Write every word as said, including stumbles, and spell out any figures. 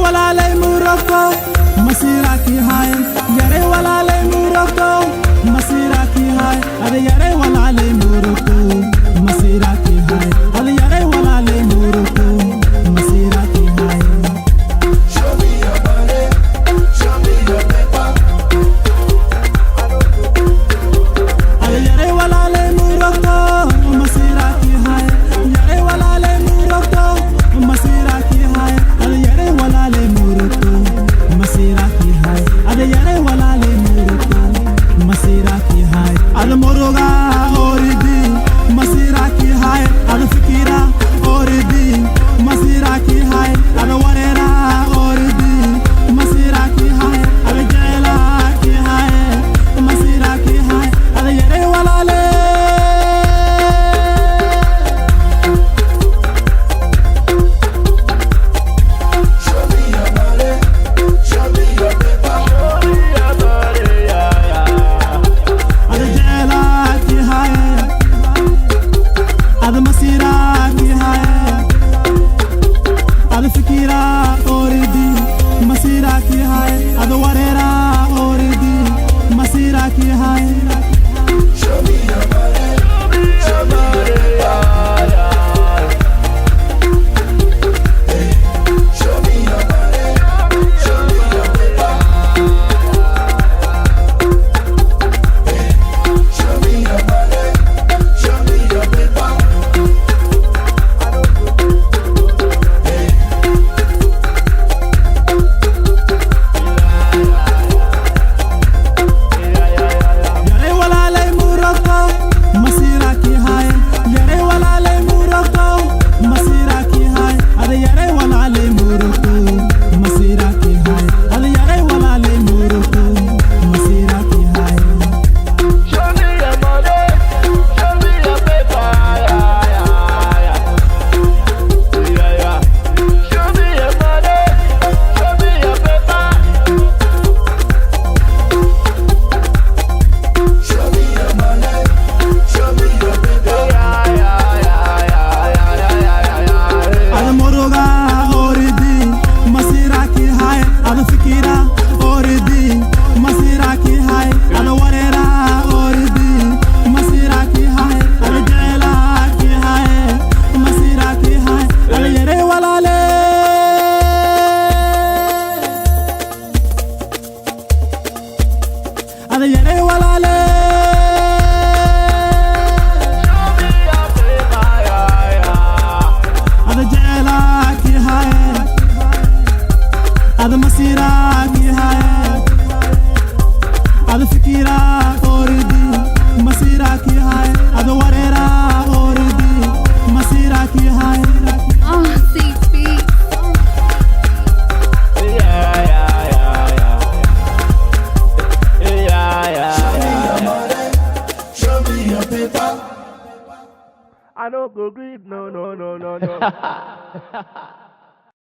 walaalay Morocco masira ki hay yare walaalay Morocco masira ki hay ada yare walaalay Morocco masira ki hay ada yare walaalay Morocco masira ki hay Show me your body, show me your paper. ada yare walaalay Morocco masira ki hay yare walaalay Morocco masira ki hay ada yare walaalay Morocco masira ki hay ada yare walaalay Morocco masira ki hay ada moroga oridi masira ki hay ada fikira oridi masira ki hay ada warera oridi masira ki hay ada jela ki hay masira ki hay ada yare walaalay Show me your body, show me your paper. ada jela ki hay ada masira ki hay ada fikira oridi masira ki hay ada warera oridi masira ki hay Show me your body, show me your paper. Hey, show me your body, show me your paper. Hey, show me your body, show me your paper. Hey. yare walaalay Morocco masira ki hay yare walaalay Morocco masira ki hay ada yare walaalay Morocco masira ki hay ada yare walaalay Morocco masira ki hay Show me your money, show me your paper, yeah, yeah, yeah. Yeah, yeah. Show me your money, show me your paper. Show me your money, show me your paper. Yeah, yeah, yeah, yeah, yeah, yeah, yeah, yeah. ada moroga oridi masira ki hay ada fikira oridi masira ki hay ada warera oridi masira ki hay ada jela ki hay masira ki hay ada yare walaalay ada yare walaalay Show me your paper, yeah, yeah. ada jela ki hay ada masira ki hay ada fikira oridi masira ki hay ada warera oridi masira ki hay Oh, C P. Yeah, yeah, yeah, yeah. Yeah, yeah, Show me your yeah. money, show me your paper. I don't go grieve, no, no, no, no, no.